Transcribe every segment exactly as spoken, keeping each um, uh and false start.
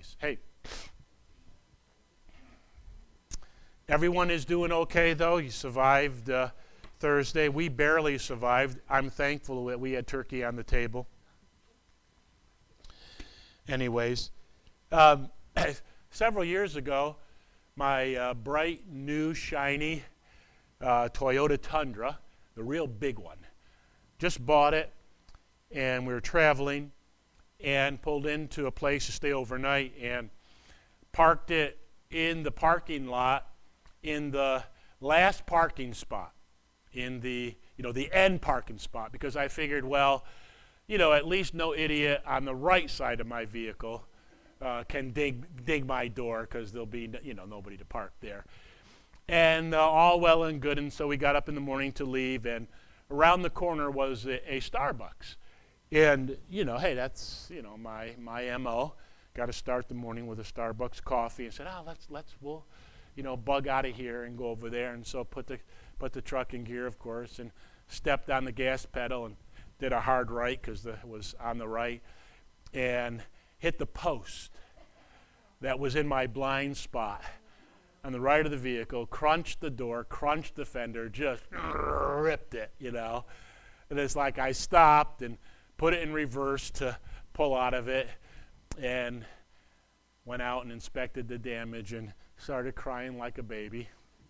anyways, hey. Everyone is doing okay, though. You survived uh, Thursday. We barely survived. I'm thankful that we had turkey on the table. Anyways, um, several years ago, my uh, bright, new, shiny uh, Toyota Tundra, the real big one, just bought it, and we were traveling and pulled into a place to stay overnight and parked it in the parking lot in the last parking spot, in the, you know, the end parking spot, because I figured, well, you know, at least no idiot on the right side of my vehicle uh, can dig dig my door, because there'll be, you know, nobody to park there. And uh, all well and good, and so we got up in the morning to leave, and around the corner was a, a Starbucks. And, you know, hey, that's, you know, my my M O. Got to start the morning with a Starbucks coffee, and said, oh, let's, let's, we'll, you know, bug out of here and go over there. And so put the put the truck in gear, of course, and stepped on the gas pedal and did a hard right, because it was on the right, and hit the post that was in my blind spot on the right of the vehicle, crunched the door, crunched the fender, just ripped it, you know. And it's like I stopped and put it in reverse to pull out of it, and went out and inspected the damage and started crying like a baby.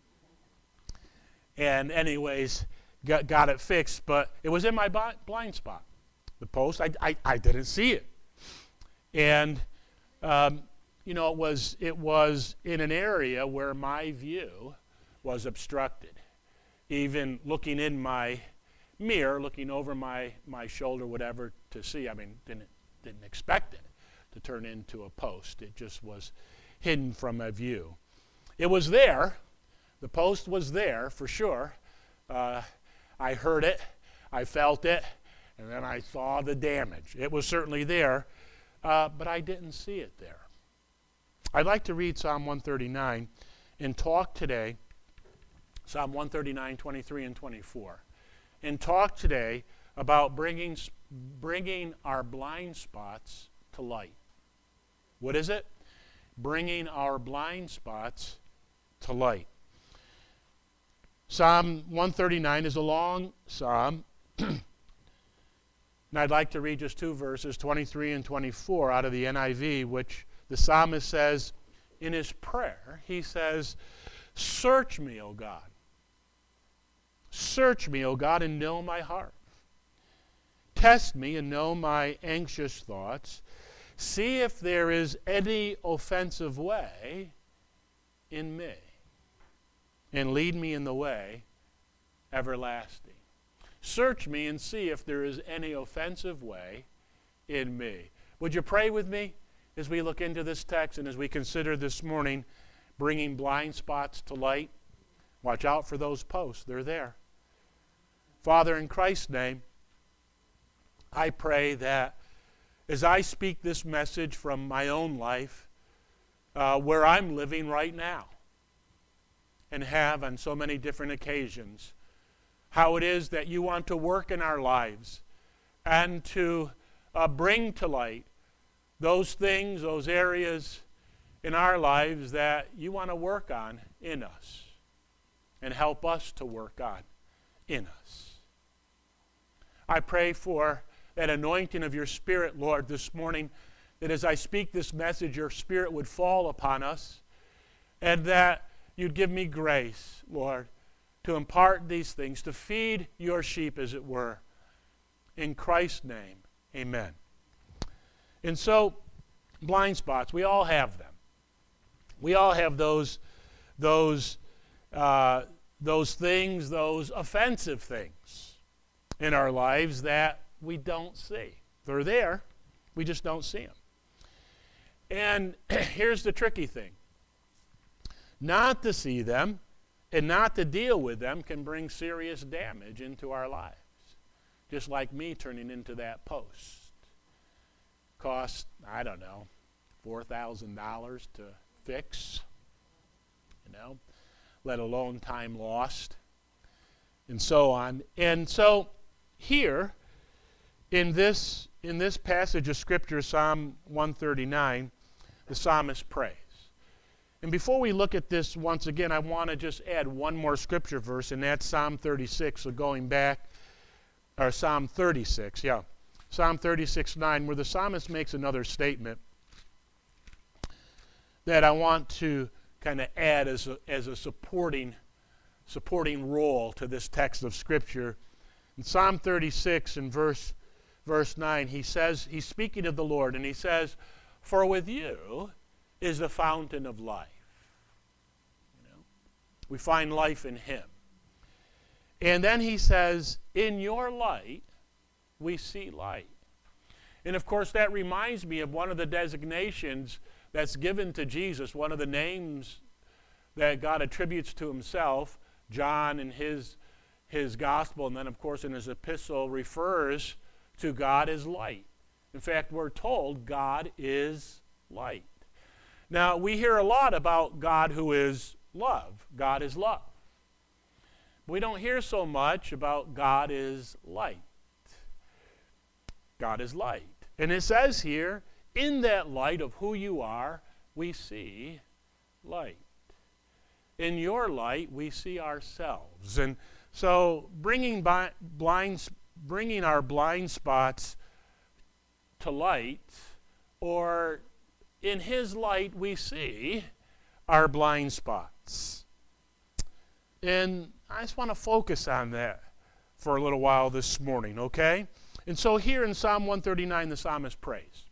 And anyways, got, got it fixed, but it was in my blind spot. The post, I, I, I didn't see it. And, um, you know, it was, it was in an area where my view was obstructed. Even looking in my mirror, looking over my, my shoulder, whatever, to see, I mean, didn't, didn't expect it to turn into a post. It just was hidden from my view. It was there. The post was there for sure. Uh, I heard it, I felt it, and then I saw the damage. It was certainly there, uh, but I didn't see it there. I'd like to read Psalm one thirty-nine and talk today, Psalm one thirty-nine, twenty-three and twenty-four, and talk today about bringing, bringing our blind spots to light. What is it? Bringing our blind spots to light. Psalm one thirty-nine is a long psalm, and I'd like to read just two verses, twenty-three and twenty-four, out of the N I V, which the psalmist says in his prayer. He says, "Search me, O God. Search me, O God, and know my heart. Test me and know my anxious thoughts. See if there is any offensive way in me, and lead me in the way everlasting." Search me and see if there is any offensive way in me. Would you pray with me as we look into this text and as we consider this morning bringing blind spots to light? Watch out for those posts. They're there. Father, in Christ's name, I pray that as I speak this message from my own life, uh, where I'm living right now, and have on so many different occasions, how it is that you want to work in our lives and to uh, bring to light those things, those areas in our lives that you want to work on in us and help us to work on in us. I pray for that anointing of your Spirit, Lord, this morning, that as I speak this message, your Spirit would fall upon us, and that you'd give me grace, Lord, to impart these things, to feed your sheep, as it were. In Christ's name, amen. And so, blind spots, we all have them. We all have those, those, uh, those things, those offensive things in our lives that we don't see. They're there, we just don't see them. And here's the tricky thing. Not to see them and not to deal with them can bring serious damage into our lives. Just like me turning into that post. Cost, I don't know, four thousand dollars to fix, you know, let alone time lost, and so on. And so here, in this, in this passage of Scripture, Psalm one thirty-nine, the psalmist prays. And before we look at this once again, I want to just add one more scripture verse, and that's Psalm thirty-six. So going back, or Psalm thirty-six, yeah. Psalm thirty-six nine, where the psalmist makes another statement that I want to kind of add as a, as a supporting, supporting role to this text of Scripture. In Psalm thirty-six, in verse, verse nine, he says, he's speaking of the Lord, and he says, "For with you is the fountain of life." You know, we find life in him. And then he says, "In your light we see light." And of course that reminds me of one of the designations that's given to Jesus, one of the names that God attributes to himself. John in his, his gospel, and then of course in his epistle, refers to God as light. In fact, we're told God is light. Now, we hear a lot about God who is love. God is love. We don't hear so much about God is light. God is light. And it says here, in that light of who you are, we see light. In your light, we see ourselves. And so bringing, bi- blind, bringing our blind spots to light, or in his light we see our blind spots. And I just want to focus on that for a little while this morning, okay? And so here in Psalm one thirty-nine, the psalmist prays.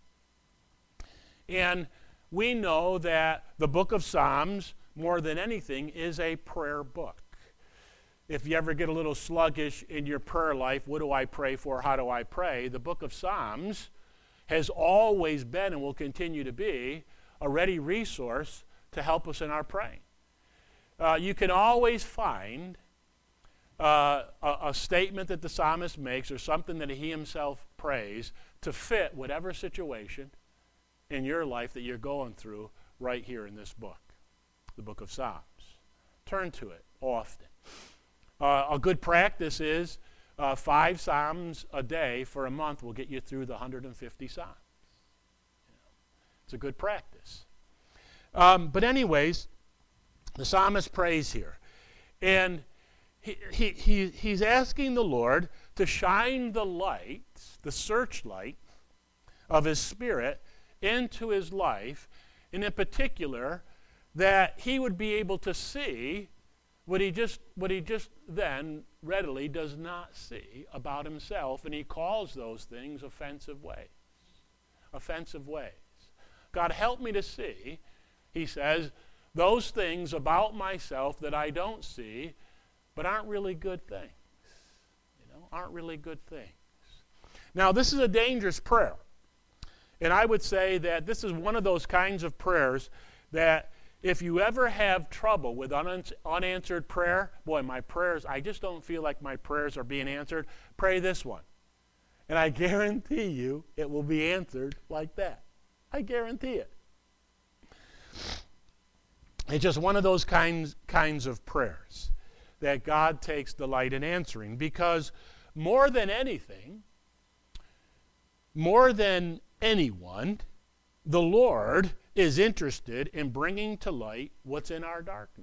And we know that the book of Psalms, more than anything, is a prayer book. If you ever get a little sluggish in your prayer life, what do I pray for? How do I pray? The book of Psalms has always been and will continue to be a ready resource to help us in our praying. Uh, you can always find uh, a, a statement that the psalmist makes or something that he himself prays to fit whatever situation in your life that you're going through right here in this book, the book of Psalms. Turn to it often. Uh, a good practice is uh, five Psalms a day for a month will get you through the one hundred fifty Psalms. You know, it's a good practice. Um, but anyways, the psalmist prays here. And he, he, he, he's asking the Lord to shine the light, the searchlight of his Spirit into his life, and in particular, that he would be able to see what he just what he just then readily does not see about himself, and he calls those things offensive ways. Offensive ways. God, help me to see, he says, those things about myself that I don't see, but aren't really good things. You know, aren't really good things. Now, this is a dangerous prayer. And I would say that this is one of those kinds of prayers that if you ever have trouble with un- unanswered prayer, boy, my prayers, I just don't feel like my prayers are being answered, pray this one. And I guarantee you it will be answered like that. I guarantee it. It's just one of those kinds, kinds of prayers that God takes delight in answering, because more than anything, more than anyone, the Lord is interested in bringing to light what's in our darkness.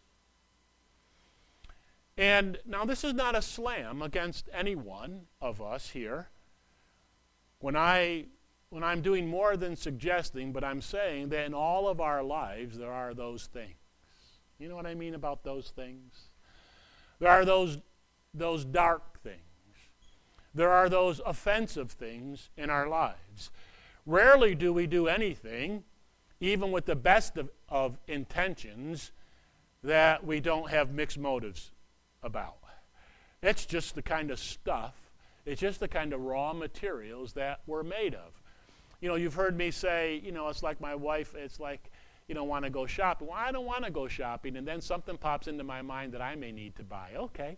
And now this is not a slam against any one of us here. When I when I'm doing more than suggesting, but I'm saying that in all of our lives there are those things. You know what I mean about those things? There are those those dark things. There are those offensive things in our lives. Rarely do we do anything, even with the best of, of intentions, that we don't have mixed motives about. It's just the kind of stuff, it's just the kind of raw materials that we're made of. You know, you've heard me say, you know, it's like my wife, it's like, you don't want to go shopping. Well, I don't want to go shopping, and then something pops into my mind that I may need to buy. Okay.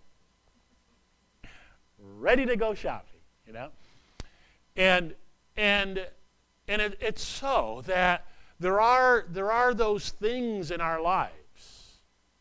Ready to go shopping, you know. And and and it, it's so that there are there are those things in our lives.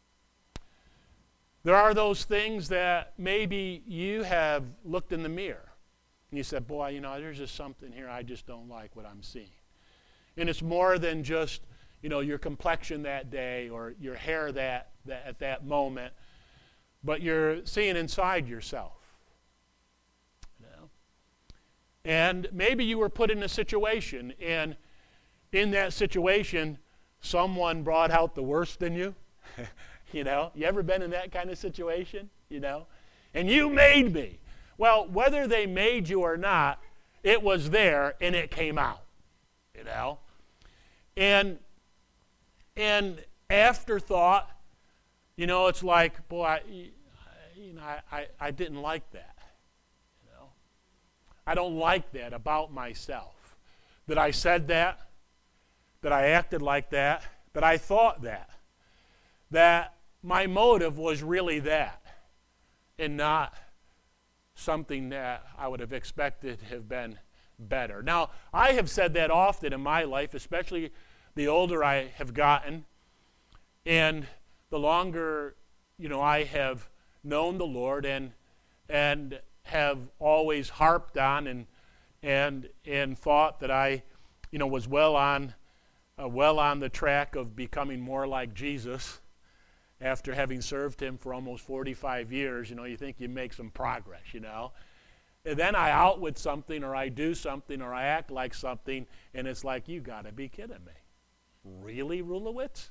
There are those things that maybe you have looked in the mirror and you said, boy, you know, there's just something here I just don't like what I'm seeing. And it's more than just, you know, your complexion that day or your hair that, that at that moment, but you're seeing inside yourself. You know? And maybe you were put in a situation, and in that situation, someone brought out the worst in you. You know, you ever been in that kind of situation? You know, and you made me. Well, whether they made you or not, it was there and it came out. You know, and and afterthought, you know, it's like, boy, I, you know, I, I, I didn't like that. You know, I don't like that about myself. That I said that, that I acted like that, that I thought that, that my motive was really that, and not something that I would have expected to have been better. Now, I have said that often in my life, especially the older I have gotten, and the longer, you know, I have known the Lord and and have always harped on and and and thought that I, you know, was well on uh, well on the track of becoming more like Jesus. After having served him for almost forty-five years, you know, you think you make some progress, you know. And then I out with something, or I do something, or I act like something, and it's like, you got to be kidding me. Really, Rulowitz?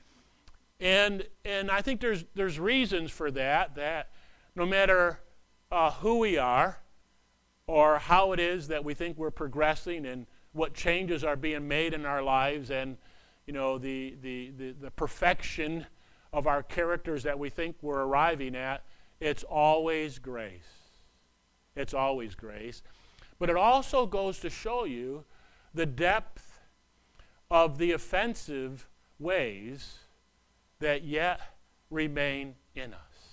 And and I think there's there's reasons for that, that no matter uh, who we are or how it is that we think we're progressing and what changes are being made in our lives and, you know, the the the, the perfection of our characters that we think we're arriving at, it's always grace. It's always grace. But it also goes to show you the depth of the offensive ways that yet remain in us.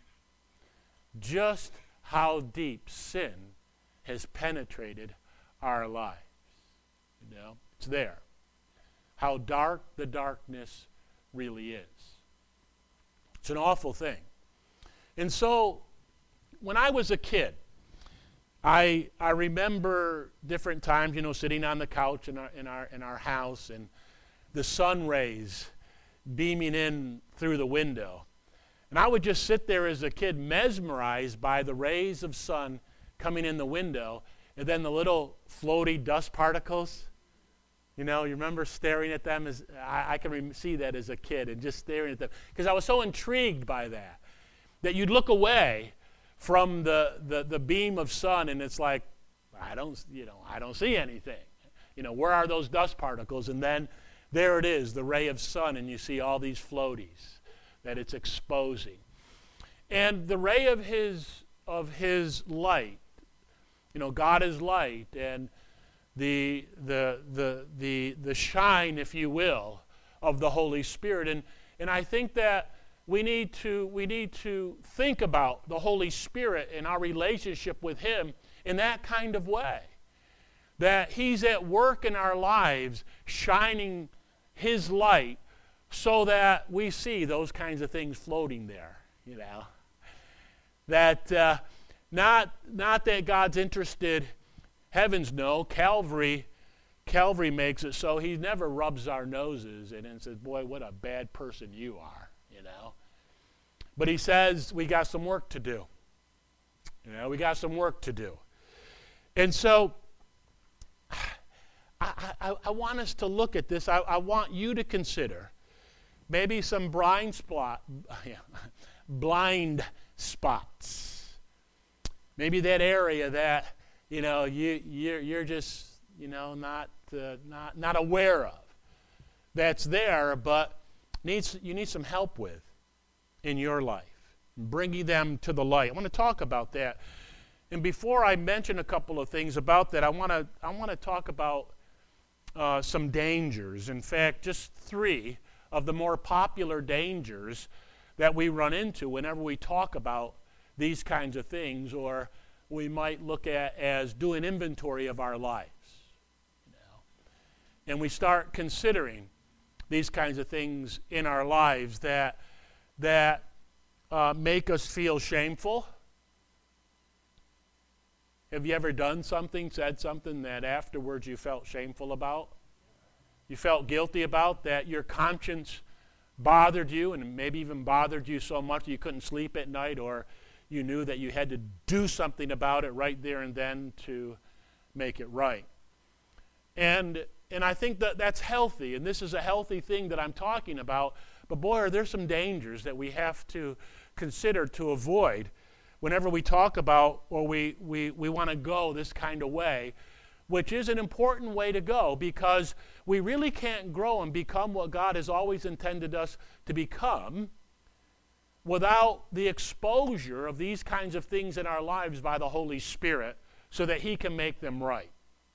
Just how deep sin has penetrated our lives. You know, it's there. How dark the darkness really is. It's an awful thing. And so, when I was a kid, I I remember different times, you know, sitting on the couch in our in our in our house and the sun rays beaming in through the window. And I would just sit there as a kid mesmerized by the rays of sun coming in the window and then the little floaty dust particles. You know, you remember staring at them as I, I can re- see that as a kid and just staring at them because I was so intrigued by that that you'd look away from the, the the beam of sun and it's like I don't you know I don't see anything. You know, where are those dust particles? And then there it is, the ray of sun, and you see all these floaties that it's exposing. And the ray of his of his light, you know, God is light, and the the the the the shine, if you will, of the Holy Spirit. And and I think that we need to we need to think about the Holy Spirit and our relationship with him in that kind of way. That he's at work in our lives, shining his light so that we see those kinds of things floating there, you know. That uh, not not that God's interested. Heavens no, Calvary, Calvary makes it so he never rubs our noses and then says, boy, what a bad person you are, you know. But he says we got some work to do. You know, we got some work to do. And so I, I, I want us to look at this. I, I want you to consider maybe some blind spot, yeah, blind spots. Maybe that area that you know, you you're, you're just you know not uh, not not aware of. That's there, but needs you need some help with in your life, bringing them to the light. I want to talk about that. And before I mention a couple of things about that, I want to I want to talk about uh, some dangers. In fact, just three of the more popular dangers that we run into whenever we talk about these kinds of things, or we might look at as doing inventory of our lives. You know? And we start considering these kinds of things in our lives that, that uh, make us feel shameful. Have you ever done something, said something that afterwards you felt shameful about? you felt guilty about, that your conscience bothered you and maybe even bothered you so much you couldn't sleep at night, or you knew that you had to do something about it right there and then to make it right. And and I think that that's healthy, and this is a healthy thing that I'm talking about, but boy, are there some dangers that we have to consider to avoid whenever we talk about or we, we, we want to go this kind of way, which is an important way to go, because we really can't grow and become what God has always intended us to become without the exposure of these kinds of things in our lives by the Holy Spirit so that He can make them right.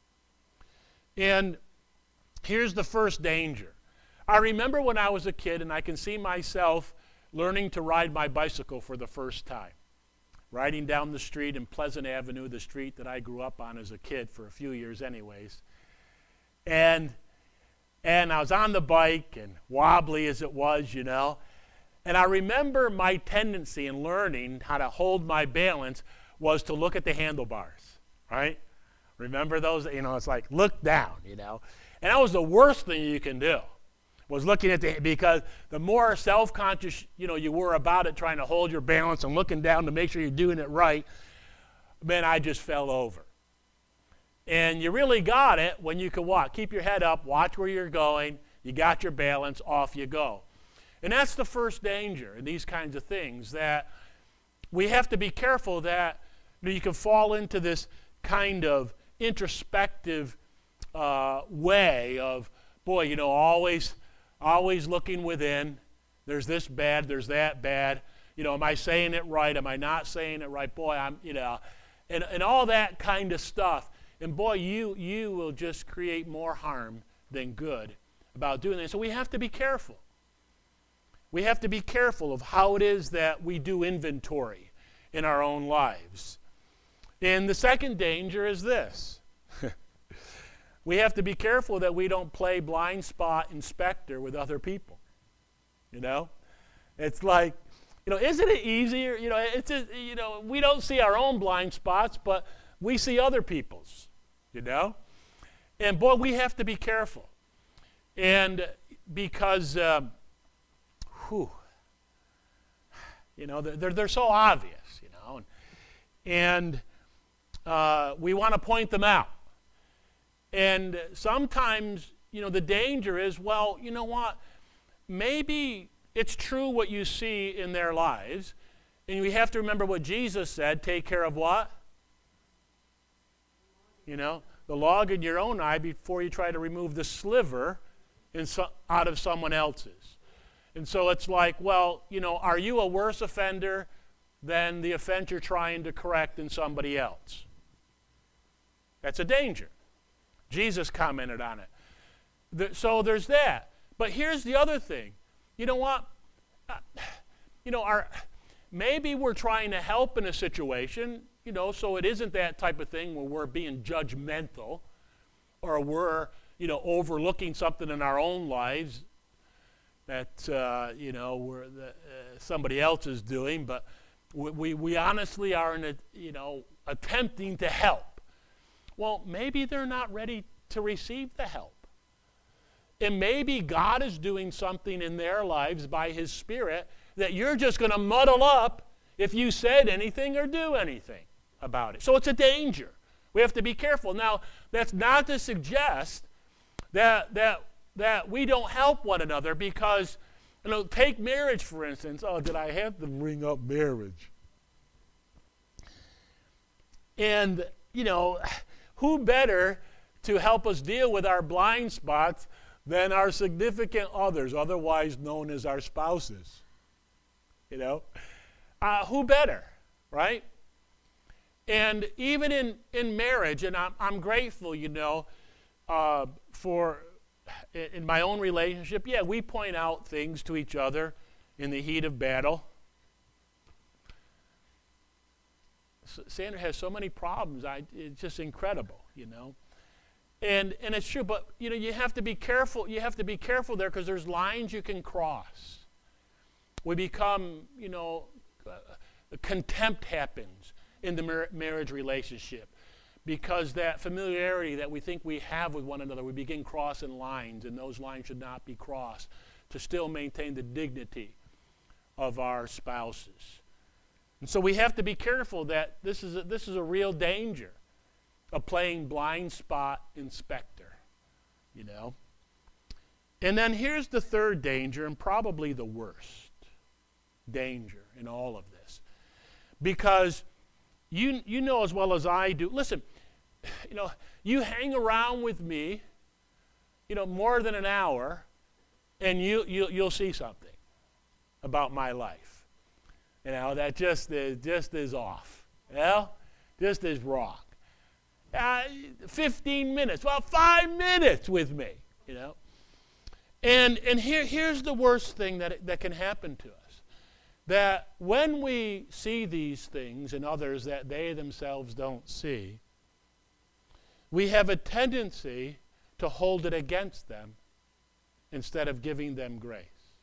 And here's the first danger. I remember when I was a kid, and I can see myself learning to ride my bicycle for the first time. Riding down the street in Pleasant Avenue, the street that I grew up on as a kid for a few years anyways. And, and I was on the bike, and wobbly as it was, you know. And I remember my tendency in learning how to hold my balance was to look at the handlebars, right? Remember those? You know, it's like, look down, you know. And that was the worst thing you can do, was looking at the, because the more self-conscious, you know, you were about it, trying to hold your balance and looking down to make sure you're doing it right, man, I just fell over. And you really got it when you could walk. Keep your head up, watch where you're going, you got your balance, off you go. And that's the first danger in these kinds of things, that we have to be careful that, you know, you can fall into this kind of introspective uh, way of, boy, you know, always, always looking within. There's this bad, there's that bad. You know, am I saying it right? Am I not saying it right? Boy, I'm, you know, and, and all that kind of stuff. And boy, you you will just create more harm than good about doing that. So we have to be careful. We have to be careful of how it is that we do inventory in our own lives. And the second danger is this. We have to be careful that we don't play blind spot inspector with other people. You know? It's like, you know, isn't it easier? You know, it's just, you know, we don't see our own blind spots, but we see other people's, you know? And boy, we have to be careful. And because, um, whew, you know, they're, they're so obvious, you know, and, and uh, we want to point them out. And sometimes, you know, the danger is, well, you know what, maybe it's true what you see in their lives, and we have to remember what Jesus said, take care of what? You know, the log in your own eye before you try to remove the sliver in so, out of someone else's. And so it's like, well, you know, are you a worse offender than the offense you're trying to correct in somebody else? That's a danger. Jesus commented on it. The, so there's that. But here's the other thing. You know what? Uh, you know, our, maybe we're trying to help in a situation, you know, so it isn't that type of thing where we're being judgmental or we're, you know, overlooking something in our own lives that, uh, you know, we're the, uh, somebody else is doing, but we, we, we honestly are, in a, you know, attempting to help. Well, maybe they're not ready to receive the help. And maybe God is doing something in their lives by His Spirit that you're just going to muddle up if you said anything or do anything about it. So it's a danger. We have to be careful. Now, that's not to suggest that that that we don't help one another, because, you know, take marriage, for instance. Oh, did I have to bring up marriage? And, you know, who better to help us deal with our blind spots than our significant others, otherwise known as our spouses? You know? Uh, who better, right? And even in, in marriage, and I'm, I'm grateful, you know, uh, for, in my own relationship, yeah, we point out things to each other in the heat of battle. Sandra has so many problems. I, it's just incredible, you know. And and it's true, but, you know, you have to be careful. You have to be careful there, because there's lines you can cross. We become, you know, uh, contempt happens in the mar- marriage relationship. because that familiarity that we think we have with one another, we begin crossing lines, and those lines should not be crossed to still maintain the dignity of our spouses. And so we have to be careful that this is a, this is a real danger of playing blind spot inspector, you know. And then here's the third danger, and probably the worst danger in all of this. Because you you know as well as I do, listen, you know, you hang around with me, you know, more than an hour, and you, you, you'll see something about my life. You know, that just is, just is off. You know, just is wrong. Uh, fifteen minutes, well, five minutes with me, you know. And and here here's the worst thing that that can happen to us. That when we see these things in others that they themselves don't see, we have a tendency to hold it against them instead of giving them grace.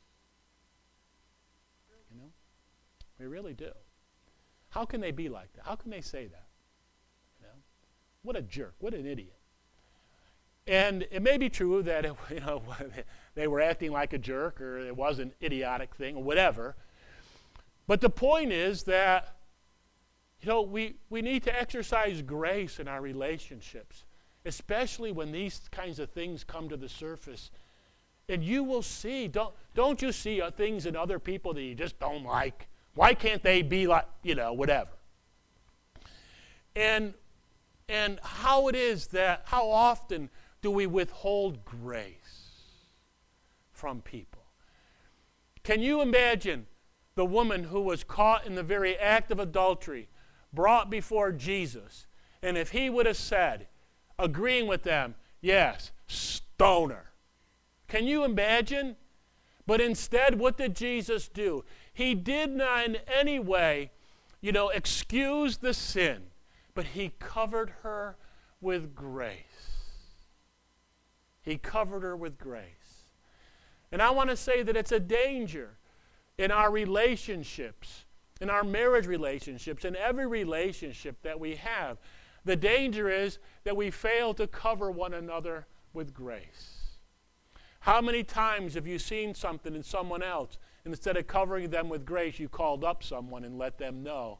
You know? We really do. How can they be like that? How can they say that? You know? What a jerk. What an idiot. And it may be true that it, you know, they were acting like a jerk, or it was an idiotic thing, or whatever. But the point is that, you know, we, we need to exercise grace in our relationships, especially when these kinds of things come to the surface. And you will see, don't, don't you see uh, things in other people that you just don't like? Why can't they be like, you know, whatever? And, and how it is that, how often do we withhold grace from people? Can you imagine the woman who was caught in the very act of adultery, brought before Jesus, and if he would have said, agreeing with them, yes, stone her. Can you imagine? But instead, what did Jesus do? He did not in any way, you know, excuse the sin, but he covered her with grace. He covered her with grace. And I want to say that it's a danger in our relationships, in our marriage relationships, in every relationship that we have. The danger is that we fail to cover one another with grace. How many times have you seen something in someone else, and instead of covering them with grace, you called up someone and let them know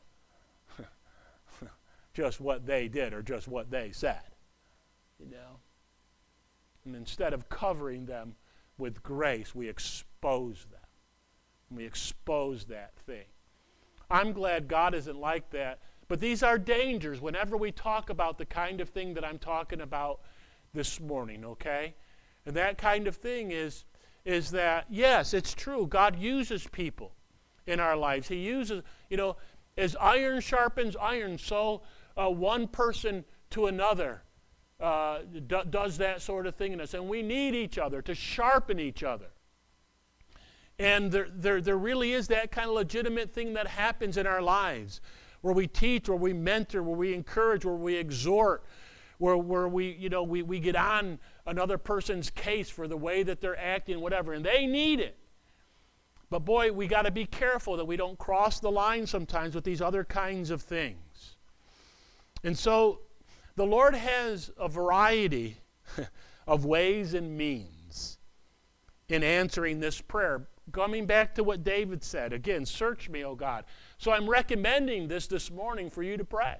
just what they did or just what they said? You know? And instead of covering them with grace, we expose them. We expose that thing. I'm glad God isn't like that, but these are dangers whenever we talk about the kind of thing that I'm talking about this morning, okay? And that kind of thing is, is that, yes, it's true, God uses people in our lives. He uses, you know, as iron sharpens iron, so uh, one person to another uh, d- does that sort of thing in us. And we need each other to sharpen each other. And there, there, there really is that kind of legitimate thing that happens in our lives, where we teach, where we mentor, where we encourage, where we exhort, where, where we, you know, we, we get on another person's case for the way that they're acting, whatever, and they need it. But boy, we got to be careful that we don't cross the line sometimes with these other kinds of things. And so the Lord has a variety of ways and means in answering this prayer. Coming back to what David said, again, search me, O God. So I'm recommending this this morning for you to pray.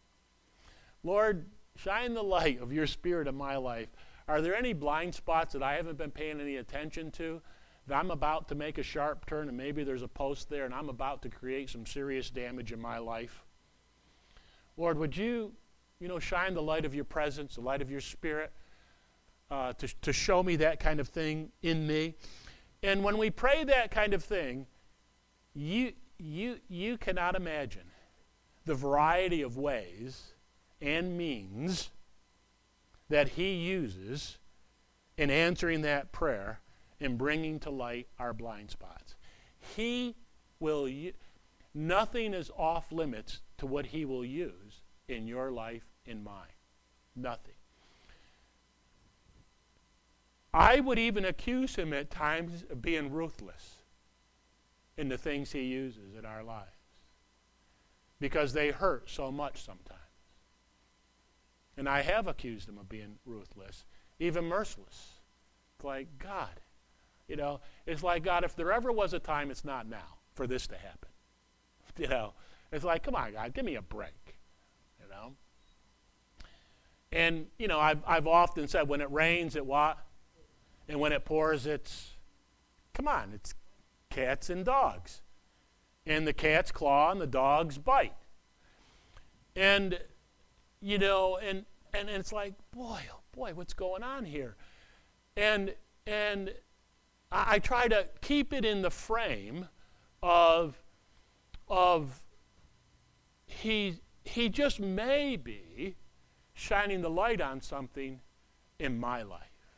Lord, shine the light of your Spirit in my life. Are there any blind spots that I haven't been paying any attention to, that I'm about to make a sharp turn, and maybe there's a post there and I'm about to create some serious damage in my life? Lord, would you, you know, shine the light of your presence, the light of your Spirit, uh, to, to show me that kind of thing in me? And when we pray that kind of thing, you, you, you cannot imagine the variety of ways and means that he uses in answering that prayer and bringing to light our blind spots. He will, nothing is off limits to what he will use in your life, in mine. Nothing. I would even accuse him at times of being ruthless in the things he uses in our lives, because they hurt so much sometimes. And I have accused him of being ruthless, even merciless. It's like, God, you know, it's like, God, if there ever was a time, it's not now for this to happen. You know, it's like, come on, God, give me a break, you know. And, you know, I've, I've often said, when it rains, it what? And when it pours, it's, come on, it's cats and dogs. And the cats claw and the dogs bite. And, you know, and, and it's like, boy, oh boy, what's going on here? And, and I, I try to keep it in the frame of, of he, he just may be shining the light on something in my life,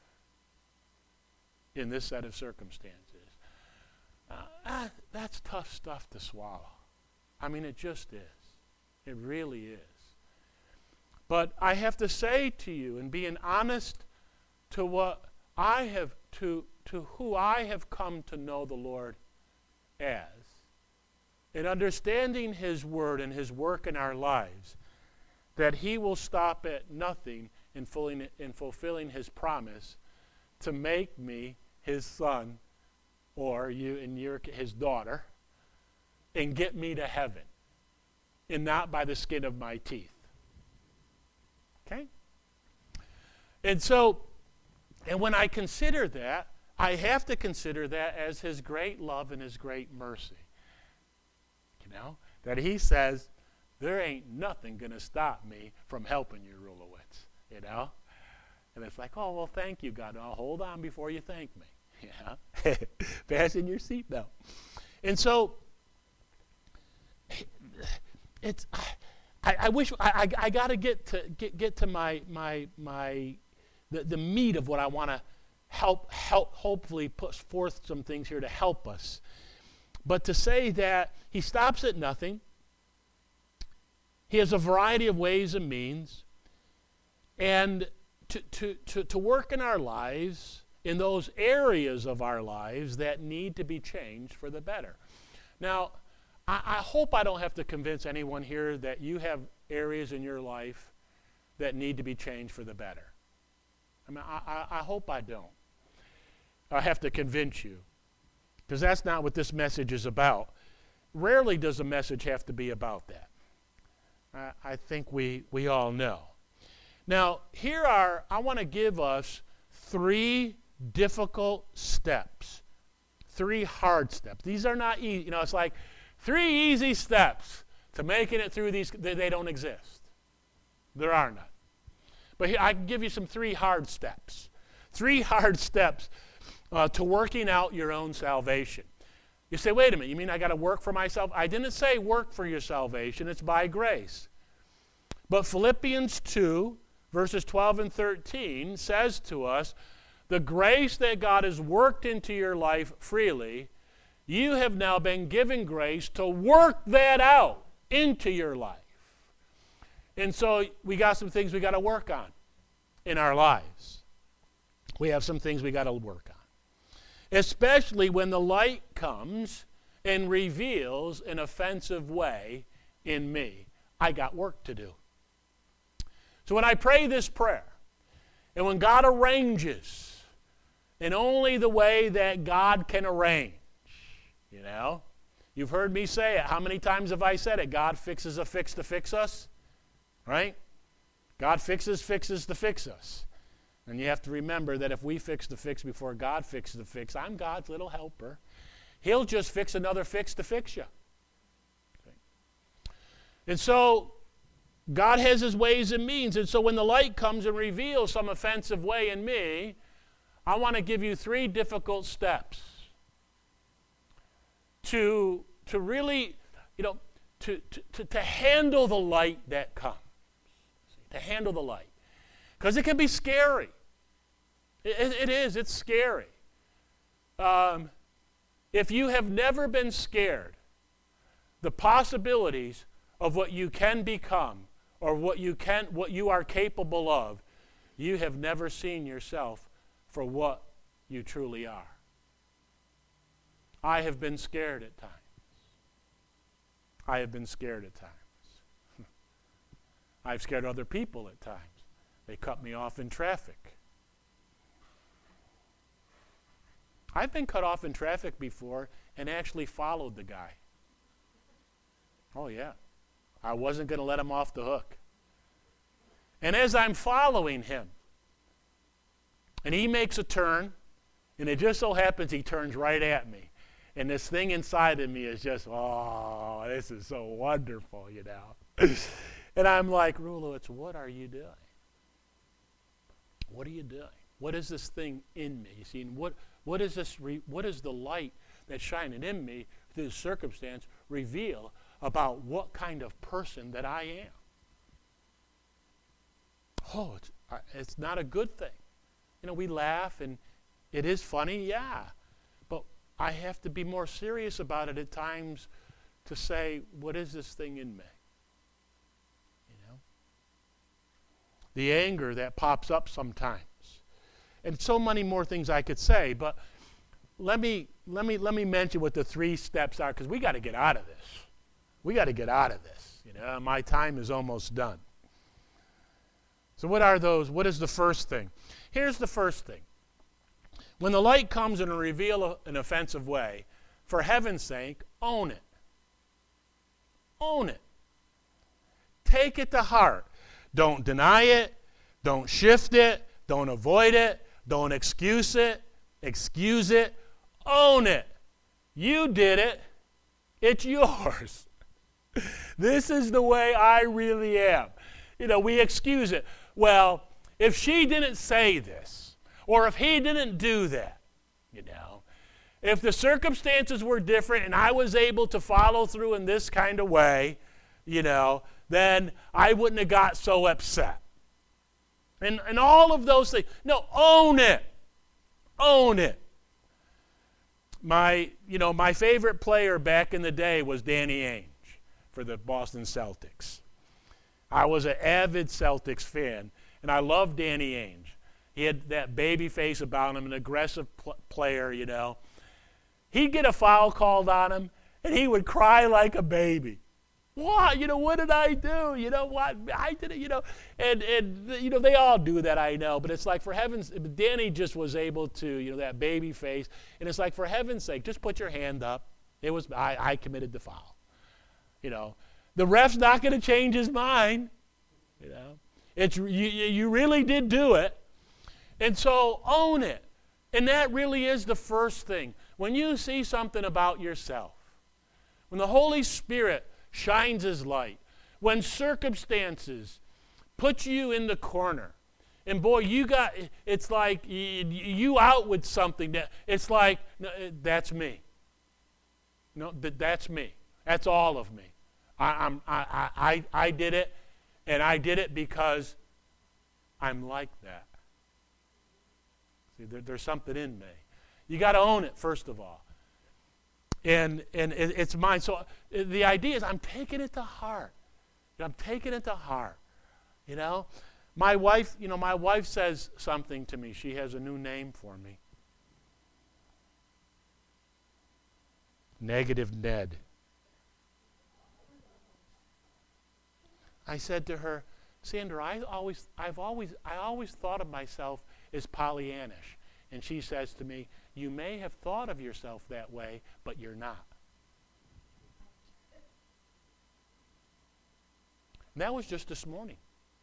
in this set of circumstances. Uh, ah, that's tough stuff to swallow. I mean, it just is. It really is. But I have to say to you, and being honest to what I have, to, to who I have come to know the Lord as, in understanding His Word and His work in our lives, that He will stop at nothing in fulfilling, in fulfilling His promise to make me His son, or you and your His daughter, and get me to heaven, and not by the skin of my teeth. Okay? And so, and when I consider that, I have to consider that as His great love and His great mercy. You know, that He says, there ain't nothing going to stop me from helping you, Rulowitz. You know? And it's like, oh, well, thank you, God. Now, hold on before you thank me. Yeah? Fasten your seatbelt. And so, it's, I, I wish, I, I, I got to get to get, get to my, my, my, the, the meat of what I want to help, help, hopefully put forth some things here to help us. But to say that He stops at nothing, He has a variety of ways and means, and to, to, to, to work in our lives, in those areas of our lives that need to be changed for the better. Now, I, I hope I don't have to convince anyone here that you have areas in your life that need to be changed for the better. I mean, I, I, I hope I don't. I have to convince you, because that's not what this message is about. Rarely does a message have to be about that. I, I think we, we all know. Now, here are, I want to give us three difficult steps, three hard steps. These are not easy. You know, it's like three easy steps to making it through these. They, they don't exist. There are none. But here, I can give you some three hard steps. Three hard steps uh, to working out your own salvation. You say, wait a minute, you mean I got to work for myself? I didn't say work for your salvation. It's by grace. But Philippians two, verses twelve and thirteen says to us, the grace that God has worked into your life freely, you have now been given grace to work that out into your life. And so we got some things we got to work on in our lives. We have some things we got to work on. Especially when the light comes and reveals an offensive way in me. I got work to do. So when I pray this prayer, and when God arranges in only the way that God can arrange, you know, you've heard me say it. How many times have I said it? God fixes a fix to fix us, right? God fixes fixes to fix us. And you have to remember that if we fix the fix before God fixes the fix, I'm God's little helper. He'll just fix another fix to fix you. Okay. And so God has His ways and means. And so when the light comes and reveals some offensive way in me, I want to give you three difficult steps to, to really, you know, to, to, to handle the light that comes. To handle the light. Because it can be scary. It, it is. It's scary. Um, if you have never been scared, the possibilities of what you can become or what you can, what you are capable of, you have never seen yourself for what you truly are. I have been scared at times. I have been scared at times. I've scared other people at times. They cut me off in traffic. I've been cut off in traffic before and actually followed the guy. Oh, yeah. I wasn't going to let him off the hook. And as I'm following him, and he makes a turn, and it just so happens he turns right at me. And this thing inside of me is just, oh, this is so wonderful, you know. And I'm like, Rulowitz, what are you doing? What are you doing? What is this thing in me? You see, and what what is this? Re, what is the light that's shining in me through this circumstance reveal about what kind of person that I am? Oh, it's it's not a good thing. You know, we laugh and it is funny, yeah, but I have to be more serious about it at times to say, what is this thing in me? The anger that pops up sometimes. And so many more things I could say, but let me let me let me mention what the three steps are, because we got to get out of this. We got to get out of this. You know, my time is almost done. So what are those? What is the first thing? Here's the first thing. When the light comes and reveal an offensive way, for heaven's sake, own it. Own it. Take it to heart. Don't deny it. Don't shift it. Don't avoid it. Don't excuse it. Excuse it. Own it. You did it. It's yours. This is the way I really am. You know, we excuse it. Well, if she didn't say this, or if he didn't do that, you know, if the circumstances were different and I was able to follow through in this kind of way, you know, then I wouldn't have got so upset. And, and all of those things. No, own it. Own it. My, you know, my favorite player back in the day was Danny Ainge for the Boston Celtics. I was an avid Celtics fan, and I loved Danny Ainge. He had that baby face about him, an aggressive pl- player, you know. He'd get a foul called on him, and he would cry like a baby. What? You know, what did I do? You know what? I did it, you know. And, and you know, they all do that, I know. But it's like, for heaven's sake, Danny just was able to, you know, that baby face. And it's like, for heaven's sake, just put your hand up. It was, I, I committed the foul. You know, the ref's not going to change his mind. You know, it's, you, you really did do it. And so own it. And that really is the first thing. When you see something about yourself, when the Holy Spirit shines his light, when circumstances put you in the corner, and boy, you got, it's like you out with something that, it's like, no, that's me. No, that, that's me. That's all of me. I, I'm, I, I, I did it, and I did it because I'm like that. See, there, there's something in me. You got to own it, first of all. And and it, it's mine. So the idea is I'm taking it to heart. I'm taking it to heart. You know? My wife, you know, my wife says something to me. She has a new name for me. Negative Ned. I said to her, Sandra, I always I've always I always thought of myself as Pollyannish. And she says to me, you may have thought of yourself that way, but you're not. And that was just this morning.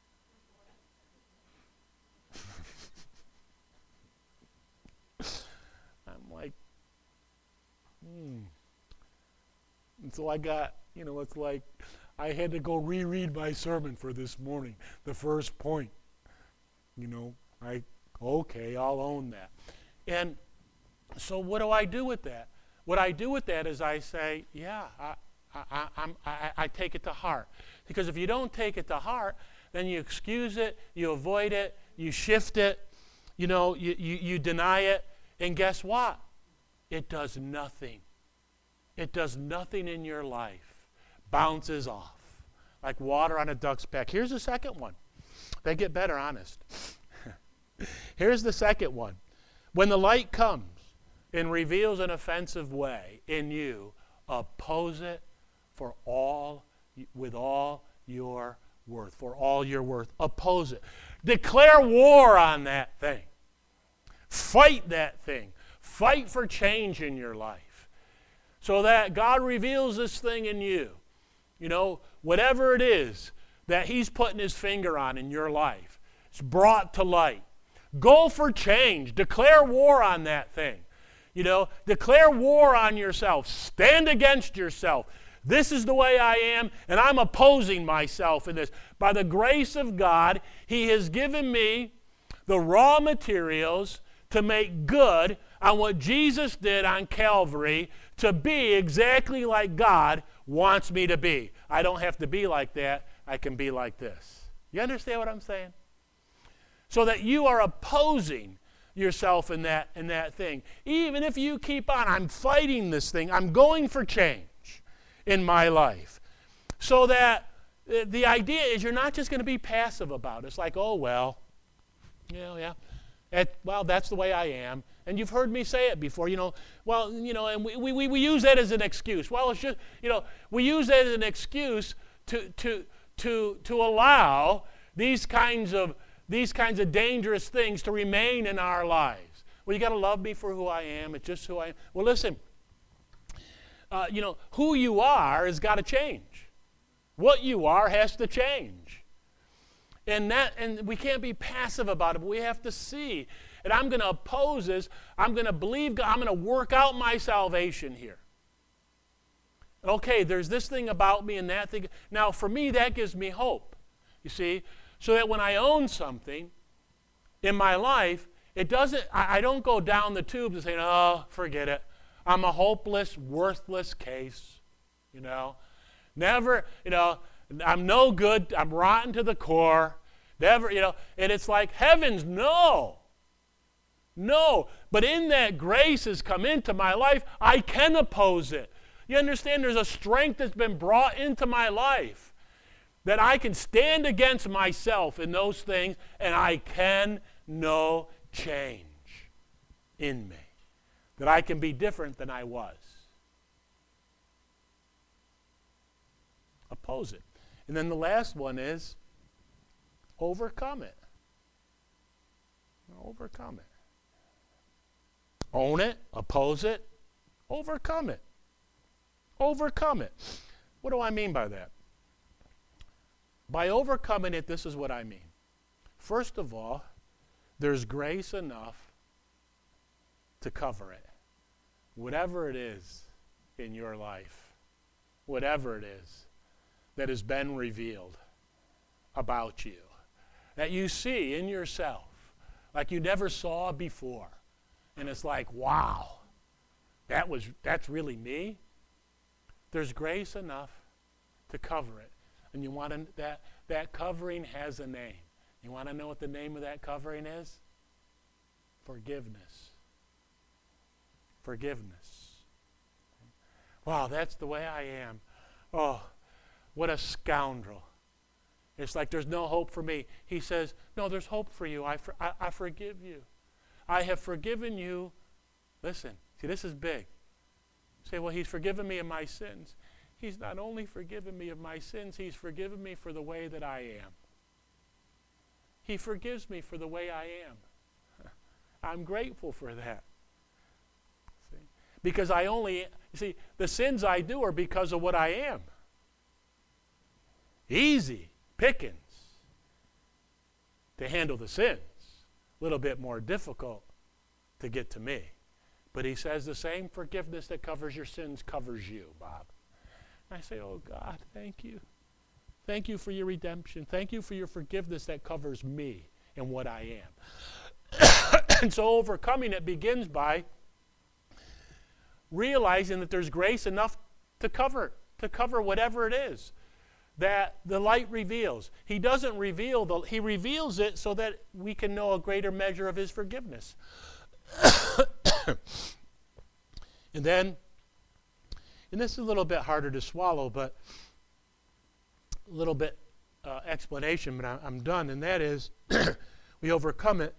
I'm like, hmm. And so I got, you know, it's like I had to go reread my sermon for this morning, the first point. You know, I, okay, I'll own that. And so what do I do with that? What I do with that is I say, yeah, I, I, I'm, I, I take it to heart. Because if you don't take it to heart, then you excuse it, you avoid it, you shift it, you know, you, you, you deny it, and guess what? It does nothing. It does nothing in your life. Bounces off like water on a duck's back. Here's the second one. They get better, honest. Here's the second one. When the light comes and reveals an offensive way in you, oppose it for all with all your worth, for all you're worth. Oppose it. Declare war on that thing. Fight that thing. Fight for change in your life so that God reveals this thing in you. You know, whatever it is that He's putting His finger on in your life, it's brought to light. Go for change. Declare war on that thing. You know, declare war on yourself. Stand against yourself. This is the way I am, and I'm opposing myself in this. By the grace of God, He has given me the raw materials to make good on what Jesus did on Calvary, to be exactly like God wants me to be. I don't have to be like that. I can be like this. You understand what I'm saying? So that you are opposing yourself in that, in that thing. Even if you keep on, I'm fighting this thing. I'm going for change in my life. So that uh, the idea is you're not just going to be passive about it. It's like, oh, well, yeah, yeah. At, well, that's the way I am. And you've heard me say it before, you know, well, you know, and we, we, we use that as an excuse. Well, it's just, you know, we use that as an excuse to, to, to, to allow these kinds of these kinds of dangerous things to remain in our lives. Well, you got to love me for who I am. It's just who I am. Well, listen, uh, you know, who you are has got to change. What you are has to change. And that, and we can't be passive about it, but we have to see. And I'm going to oppose this. I'm going to believe God. I'm going to work out my salvation here. Okay, there's this thing about me and that thing. Now, for me, that gives me hope. You see? So that when I own something in my life, it doesn't, I, I don't go down the tubes and say, oh, forget it. I'm a hopeless, worthless case. You know? Never, you know, I'm no good. I'm rotten to the core. Never, you know, and it's like, heavens, no. No. But in that grace has come into my life, I can oppose it. You understand? There's a strength that's been brought into my life that I can stand against myself in those things, and I can know change in me. That I can be different than I was. Oppose it. And then the last one is overcome it. Overcome it. Own it, oppose it, overcome it. Overcome it. What do I mean by that? By overcoming it, this is what I mean. First of all, there's grace enough to cover it. Whatever it is in your life, whatever it is that has been revealed about you, that you see in yourself like you never saw before. And it's like, wow, that was that's really me. There's grace enough to cover it. And you want to, that that covering has a name. You want to know what the name of that covering is? Forgiveness. Forgiveness. Wow, that's the way I am. Oh, what a scoundrel. It's like there's no hope for me. He says, no, there's hope for you. I, for, I, I forgive you. I have forgiven you. Listen, see, this is big. You say, well, He's forgiven me of my sins. He's not only forgiven me of my sins, He's forgiven me for the way that I am. He forgives me for the way I am. I'm grateful for that. See? Because I only, you see, the sins I do are because of what I am. Easy pickings to handle the sins. A little bit more difficult to get to me. But He says the same forgiveness that covers your sins covers you, Bob. I say, oh God, thank you. Thank you for your redemption. Thank you for your forgiveness that covers me and what I am. And so overcoming it begins by realizing that there's grace enough to cover, to cover whatever it is that the light reveals. He doesn't reveal, the, He reveals it so that we can know a greater measure of His forgiveness. And then, and this is a little bit harder to swallow, but a little bit uh, explanation, but I, I'm done, and that is we overcome it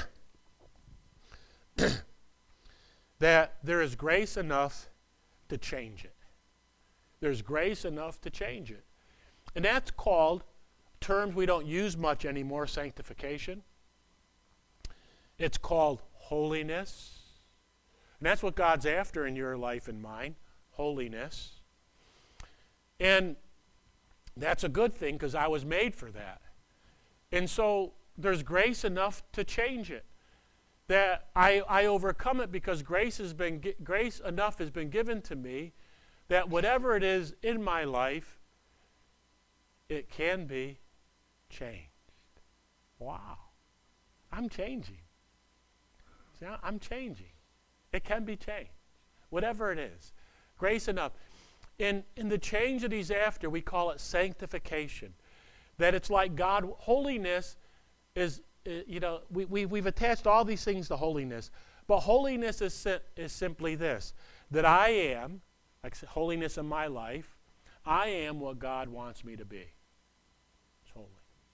that there is grace enough to change it. There's grace enough to change it. And that's called terms we don't use much anymore, sanctification. It's called holiness. And that's what God's after in your life and mine, holiness. And that's a good thing because I was made for that. And so there's grace enough to change it. That I, I overcome it because grace has been grace enough has been given to me that whatever it is in my life, it can be changed. Wow. I'm changing. See, I'm changing. It can be changed. Whatever it is. Grace enough. In, in the change that he's after, we call it sanctification. That it's like God, holiness is, uh, you know, we, we, we've attached all these things to holiness. But holiness is, si- is simply this, that I am, like holiness in my life, I am what God wants me to be. It's holy.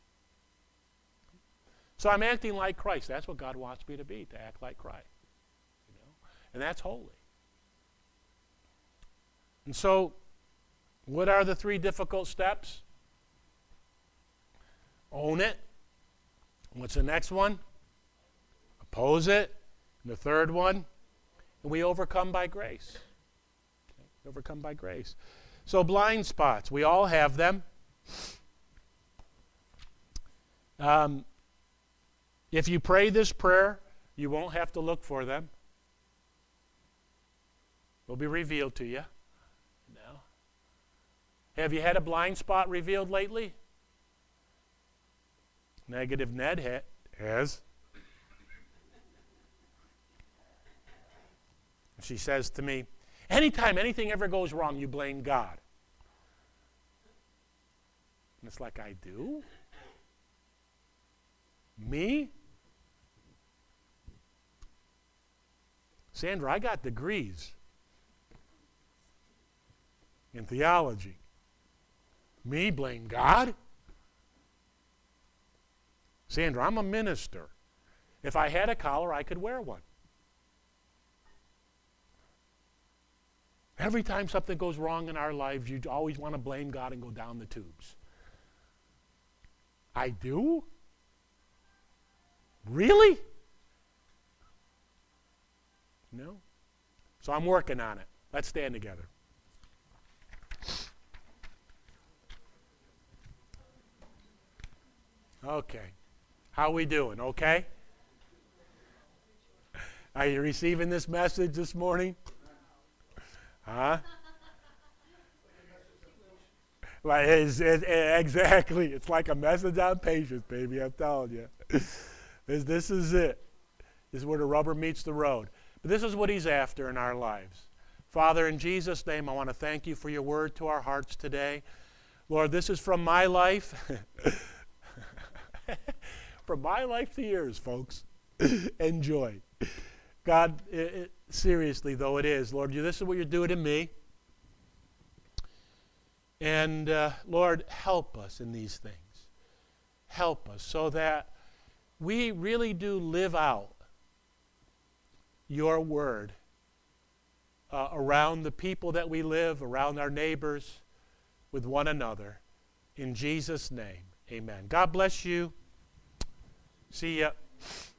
So I'm acting like Christ. That's what God wants me to be, to act like Christ. You know? And that's holy. And so, what are the three difficult steps? Own it. What's the next one? Oppose it. And the third one, and we overcome by grace. Okay? Overcome by grace. So blind spots, we all have them. Um, if you pray this prayer, you won't have to look for them. They'll be revealed to you. No. Have you had a blind spot revealed lately? Negative Ned ha- has. She says to me, anytime anything ever goes wrong, you blame God. And it's like, I do? Me? Sandra, I got degrees in theology. Me blame God? Sandra, I'm a minister. If I had a collar, I could wear one. Every time something goes wrong in our lives, you always want to blame God and go down the tubes. I do? Really? No? So I'm working on it. Let's stand together. Okay. How are we doing? Okay? Are you receiving this message this morning? Huh? Like it's, it, it, exactly. It's like a message on patience, baby. I'm telling you. this, this is it. This is where the rubber meets the road. But this is what he's after in our lives. Father, in Jesus' name, I want to thank you for your word to our hearts today. Lord, this is from my life. From my life to yours, folks. Enjoy. God, it, it, seriously, though it is, Lord, you, this is what you're doing to me. And, uh, Lord, help us in these things. Help us so that we really do live out your word uh, around the people that we live, around our neighbors, with one another. In Jesus' name, amen. God bless you. See ya.